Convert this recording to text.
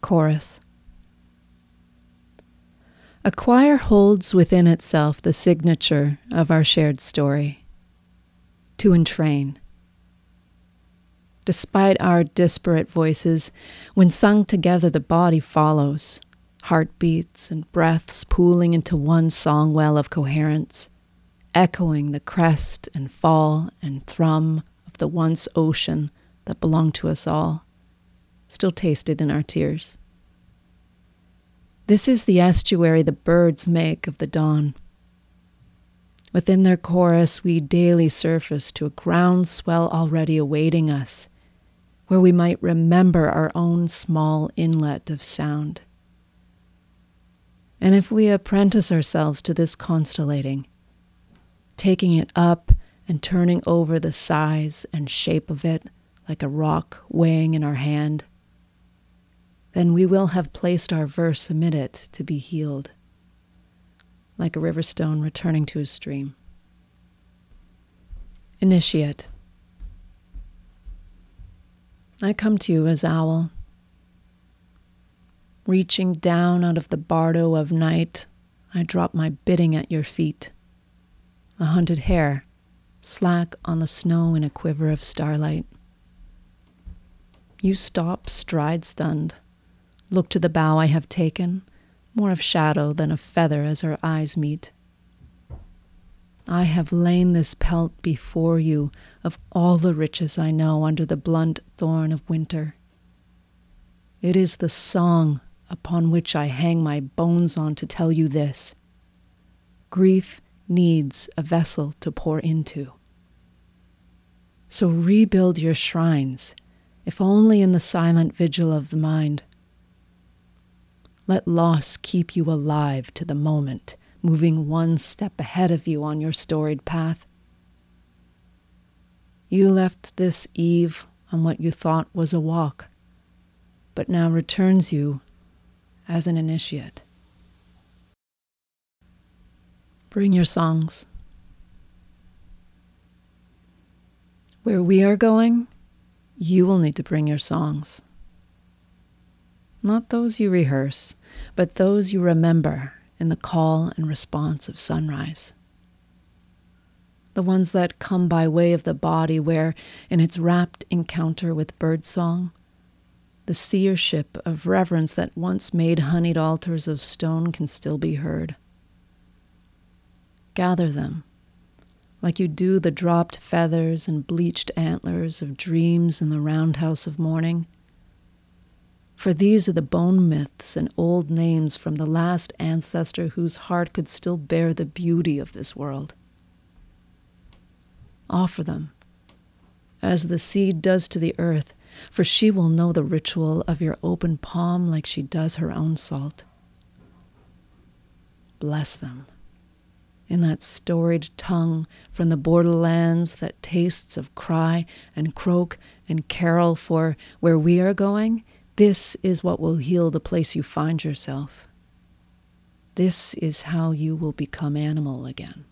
Chorus. A choir holds within itself the signature of our shared story, to entrain. Despite our disparate voices, when sung together the body follows, heartbeats and breaths pooling into one song well of coherence, echoing the crest and fall and thrum of the once ocean that belonged to us all, still tasted in our tears. This is the estuary the birds make of the dawn. Within their chorus we daily surface to a groundswell already awaiting us, where we might remember our own small inlet of sound. And if we apprentice ourselves to this constellating, taking it up and turning over the size and shape of it like a rock weighing in our hand, then we will have placed our verse amid it to be healed, like a river stone returning to a stream. Initiate. I come to you as owl, reaching down out of the bardo of night. I drop my bidding at your feet, a hunted hare, slack on the snow in a quiver of starlight. You stop, stride stunned, look to the bow I have taken, more of shadow than of feather as our eyes meet. I have lain this pelt before you of all the riches I know under the blunt thorn of winter. It is the song upon which I hang my bones on to tell you this. Grief needs a vessel to pour into. So rebuild your shrines, if only in the silent vigil of the mind. Let loss keep you alive to the moment, moving one step ahead of you on your storied path. You left this eve on what you thought was a walk, but now returns you as an initiate. Bring your songs. Where we are going, you will need to bring your songs. Not those you rehearse, but those you remember in the call and response of sunrise. The ones that come by way of the body where, in its rapt encounter with birdsong, the seership of reverence that once made honeyed altars of stone can still be heard. Gather them, like you do the dropped feathers and bleached antlers of dreams in the roundhouse of morning. For these are the bone myths and old names from the last ancestor whose heart could still bear the beauty of this world. Offer them, as the seed does to the earth, for she will know the ritual of your open palm like she does her own salt. Bless them in that storied tongue from the borderlands that tastes of cry and croak and carol, for where we are going, this is what will heal the place you find yourself. This is how you will become animal again.